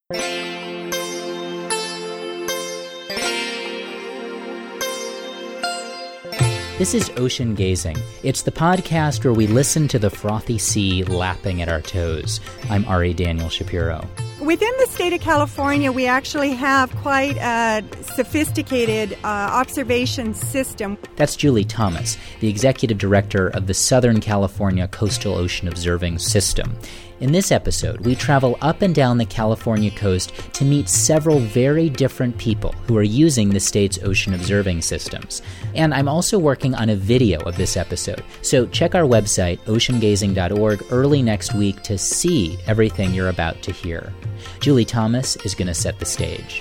This is Ocean Gazing. It's the podcast where we listen to the frothy sea lapping at our toes. I'm Ari Daniel Shapiro. Within the state of California, we actually have quite a sophisticated observation system. That's Julie Thomas, the executive director of the Southern California Coastal Ocean Observing System. In this episode, we travel up and down the California coast to meet several very different people who are using the state's ocean observing systems. And I'm also working on a video of this episode, so check our website, oceangazing.org, early next week to see everything you're about to hear. Julie Thomas is going to set the stage.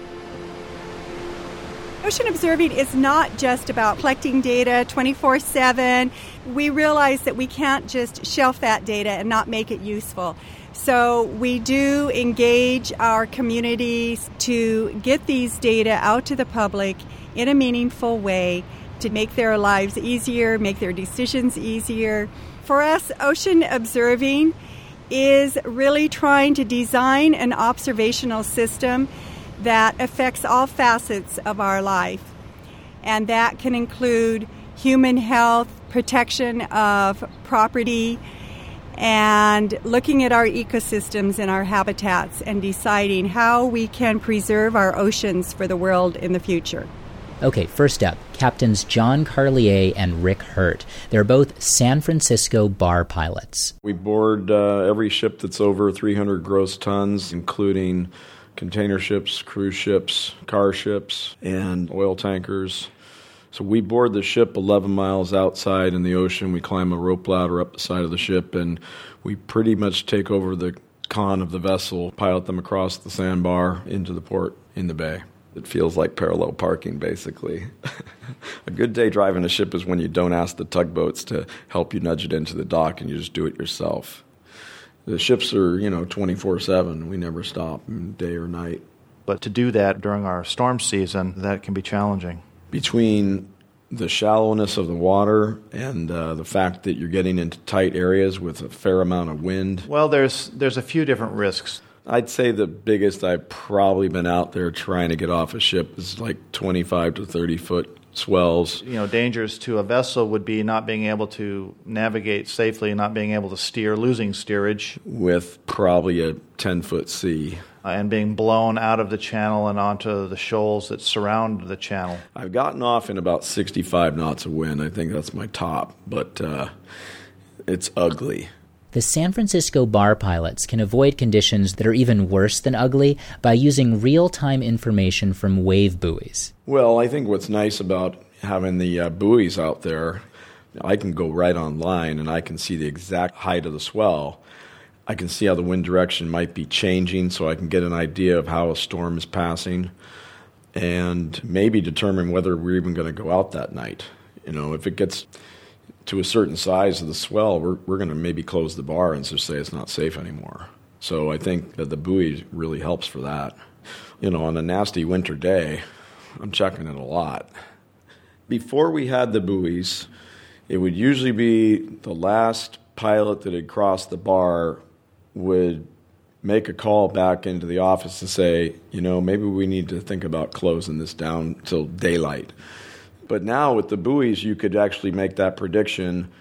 Ocean observing is not just about collecting data 24/7. We realize that we can't just shelf that data and not make it useful. So we do engage our communities to get these data out to the public in a meaningful way to make their lives easier, make their decisions easier. For us, ocean observing is really trying to design an observational system that affects all facets of our life. And that can include human health, protection of property, and looking at our ecosystems and our habitats and deciding how we can preserve our oceans for the world in the future. Okay, first up, Captains John Carlier and Rick Hurt. They're both San Francisco bar pilots. We board every ship that's over 300 gross tons, including container ships, cruise ships, car ships, and oil tankers. So we board the ship 11 miles outside in the ocean. We climb a rope ladder up the side of the ship, and we pretty much take over the con of the vessel, pilot them across the sandbar into the port in the bay. It feels like parallel parking, basically. A good day driving a ship is when you don't ask the tugboats to help you nudge it into the dock and you just do it yourself. The ships are, 24/7. We never stop, day or night. But to do that during our storm season, that can be challenging. Between the shallowness of the water and the fact that you're getting into tight areas with a fair amount of wind. Well, there's a few different risks. I'd say the biggest I've probably been out there trying to get off a ship is like 25 to 30 foot swells. Dangers to a vessel would be not being able to navigate safely, not being able to steer, losing steerage. With probably a 10-foot sea. And being blown out of the channel and onto the shoals that surround the channel. I've gotten off in about 65 knots of wind. I think that's my top, but it's ugly. The San Francisco bar pilots can avoid conditions that are even worse than ugly by using real-time information from wave buoys. Well, I think what's nice about having the buoys out there, I can go right online and I can see the exact height of the swell. I can see how the wind direction might be changing, so I can get an idea of how a storm is passing and maybe determine whether we're even going to go out that night. If it gets to a certain size of the swell, we're going to maybe close the bar and just say it's not safe anymore. So I think that the buoy really helps for that. On a nasty winter day, I'm checking it a lot. Before we had the buoys, it would usually be the last pilot that had crossed the bar would make a call back into the office to say, maybe we need to think about closing this down till daylight. But now with the buoys, you could actually make that prediction,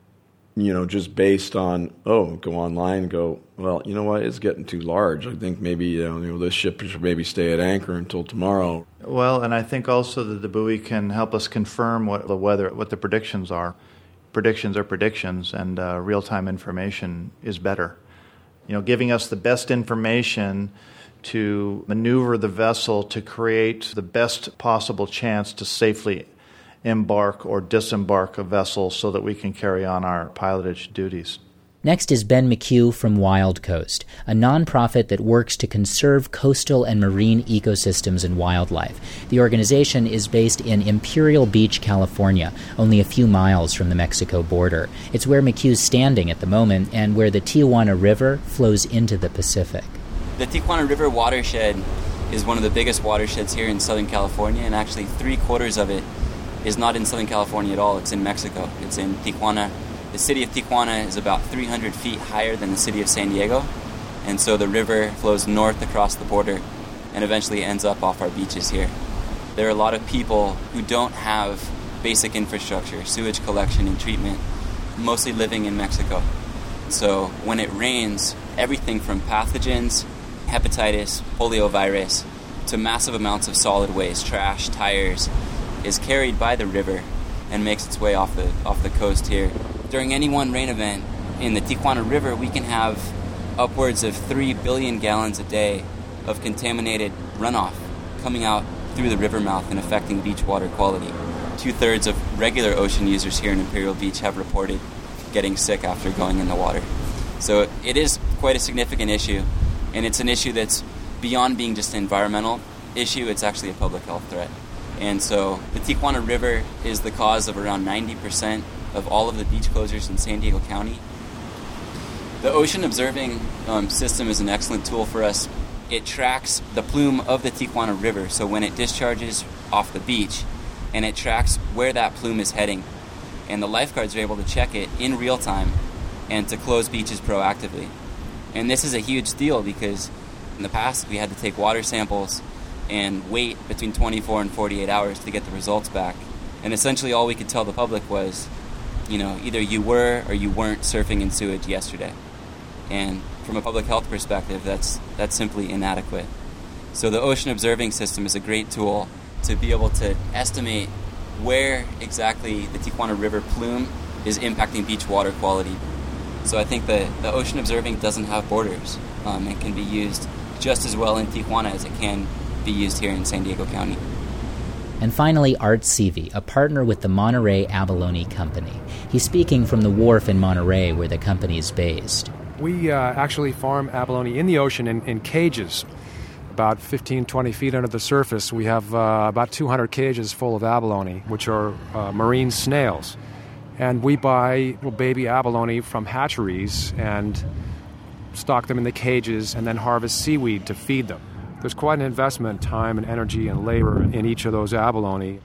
just based on, go online and go, well, you know what, it's getting too large. I think maybe, this ship should maybe stay at anchor until tomorrow. Well, and I think also that the buoy can help us confirm what the predictions are. Predictions are predictions, and real-time information is better. Giving us the best information to maneuver the vessel to create the best possible chance to safely embark or disembark a vessel so that we can carry on our pilotage duties. Next is Ben McHugh from Wild Coast, a nonprofit that works to conserve coastal and marine ecosystems and wildlife. The organization is based in Imperial Beach, California, only a few miles from the Mexico border. It's where McHugh's standing at the moment and where the Tijuana River flows into the Pacific. The Tijuana River watershed is one of the biggest watersheds here in Southern California, and actually 3/4 of it is not in Southern California at all. It's in Mexico. It's in Tijuana. The city of Tijuana is about 300 feet higher than the city of San Diego, And so the river flows north across the border and eventually ends up off our beaches here. There are a lot of people who don't have basic infrastructure, sewage collection and treatment, mostly living in Mexico. So when it rains, everything from pathogens, hepatitis, poliovirus, to massive amounts of solid waste, trash, tires, is carried by the river and makes its way off the coast here. During any one rain event in the Tijuana River, we can have upwards of 3 billion gallons a day of contaminated runoff coming out through the river mouth and affecting beach water quality. 2/3 of regular ocean users here in Imperial Beach have reported getting sick after going in the water. So it is quite a significant issue, and it's an issue that's beyond being just an environmental issue. It's actually a public health threat. And so the Tijuana River is the cause of around 90% of all of the beach closures in San Diego County. The ocean observing system is an excellent tool for us. It tracks the plume of the Tijuana River, so when it discharges off the beach, and it tracks where that plume is heading. And the lifeguards are able to check it in real time and to close beaches proactively. And this is a huge deal because in the past we had to take water samples and wait between 24 and 48 hours to get the results back. And essentially all we could tell the public was, either you were or you weren't surfing in sewage yesterday. And from a public health perspective, that's simply inadequate. So the ocean observing system is a great tool to be able to estimate where exactly the Tijuana River plume is impacting beach water quality. So I think the ocean observing doesn't have borders. It can be used just as well in Tijuana as it can be used here in San Diego County. And finally, Art Seavey, a partner with the Monterey Abalone Company. He's speaking from the wharf in Monterey, where the company is based. We actually farm abalone in the ocean in cages, about 15, 20 feet under the surface. We have about 200 cages full of abalone, which are marine snails. And we buy little baby abalone from hatcheries and stock them in the cages and then harvest seaweed to feed them. There's quite an investment, time and energy and labor in each of those abalone.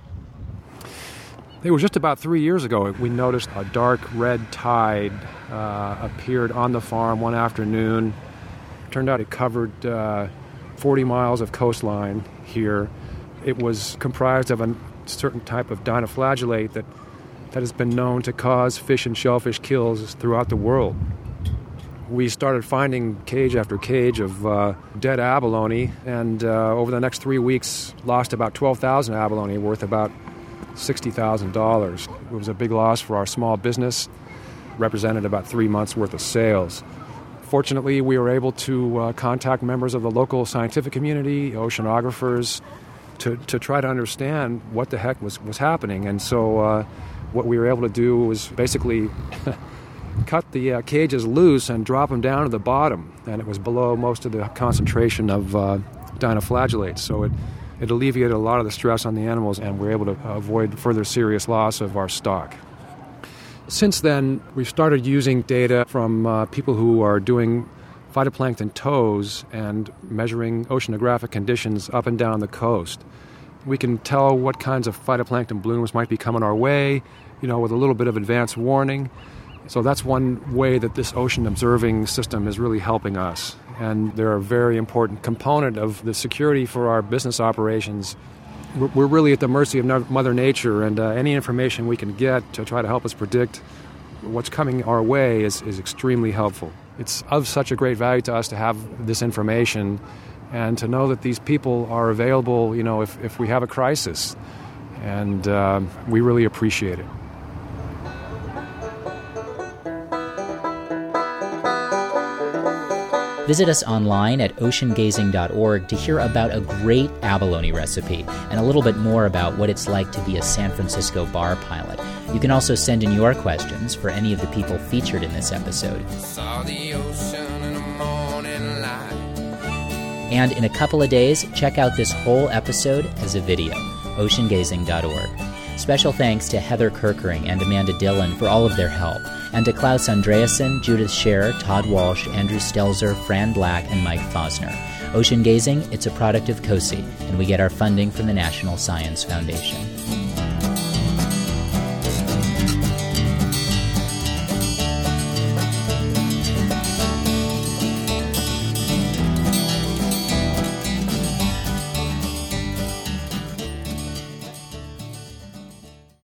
It was just about 3 years ago we noticed a dark red tide appeared on the farm one afternoon. Turned out it covered 40 miles of coastline here. It was comprised of a certain type of dinoflagellate that has been known to cause fish and shellfish kills throughout the world. We started finding cage after cage of dead abalone, and over the next 3 weeks lost about 12,000 abalone, worth about $60,000. It was a big loss for our small business, represented about 3 months' worth of sales. Fortunately, we were able to contact members of the local scientific community, oceanographers, to try to understand what the heck was happening. And so what we were able to do was basically cut the cages loose and drop them down to the bottom, and it was below most of the concentration of dinoflagellates. So it alleviated a lot of the stress on the animals, and we were able to avoid further serious loss of our stock. Since then, we've started using data from people who are doing phytoplankton tows and measuring oceanographic conditions up and down the coast. We can tell what kinds of phytoplankton blooms might be coming our way, with a little bit of advance warning. So that's one way that this ocean observing system is really helping us. And they're a very important component of the security for our business operations. We're really at the mercy of Mother Nature, and any information we can get to try to help us predict what's coming our way is extremely helpful. It's of such a great value to us to have this information and to know that these people are available, if we have a crisis. And we really appreciate it. Visit us online at oceangazing.org to hear about a great abalone recipe and a little bit more about what it's like to be a San Francisco bar pilot. You can also send in your questions for any of the people featured in this episode. Saw the ocean in the morning light. And in a couple of days, check out this whole episode as a video, oceangazing.org. Special thanks to Heather Kirkering and Amanda Dillon for all of their help, and to Klaus Andreasen, Judith Scher, Todd Walsh, Andrew Stelzer, Fran Black, and Mike Fosner. Ocean Gazing, it's a product of COSI, and we get our funding from the National Science Foundation.